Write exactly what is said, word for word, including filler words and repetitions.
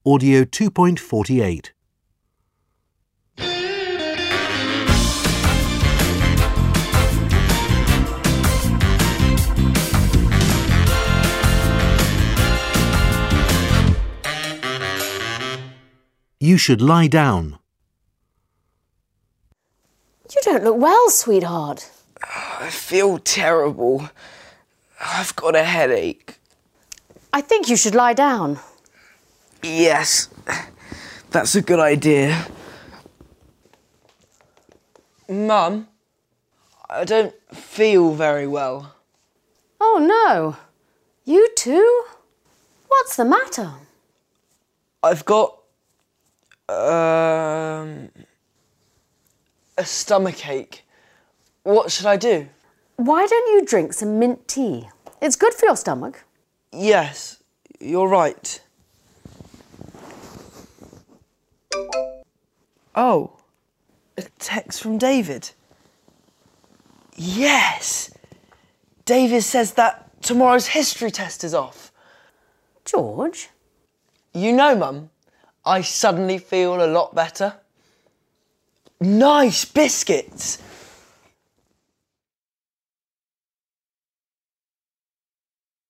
Audio two point four eight. You should lie down. You don't look well, sweetheart. I feel terrible. I've got a headache. I think you should lie down. Yes, that's a good idea. Mum, I don't feel very well. Oh, no. You too? What's the matter? I've got... Um, a stomachache. What should I do? Why don't you drink some mint tea? It's good for your stomach. Yes, you're right. Oh, a text from David. Yes! David says that tomorrow's history test is off. George? You know, Mum, I suddenly feel a lot better. Nice biscuits!